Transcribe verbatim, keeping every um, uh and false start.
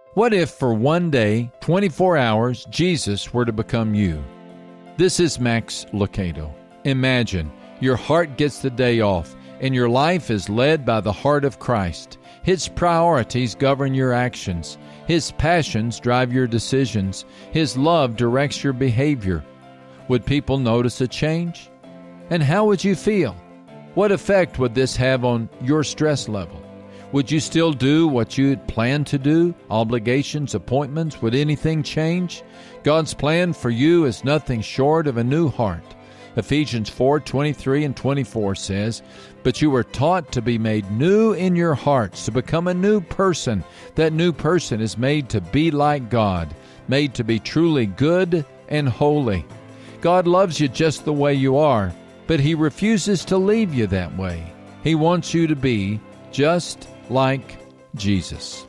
What if for one day, twenty-four hours, Jesus were to become you? This is Max Lucado. Imagine your heart gets the day off and your life is led by the heart of Christ. His priorities govern your actions. His passions drive your decisions. His love directs your behavior. Would people notice a change? And how would you feel? What effect would this have on your stress level? Would you still do what you had planned to do? Obligations, appointments, would anything change? God's plan for you is nothing short of a new heart. Ephesians four twenty-three and twenty-four says, "But you were taught to be made new in your hearts, to become a new person. That new person is made to be like God, made to be truly good and holy." God loves you just the way you are, but He refuses to leave you that way. He wants you to be just like Jesus.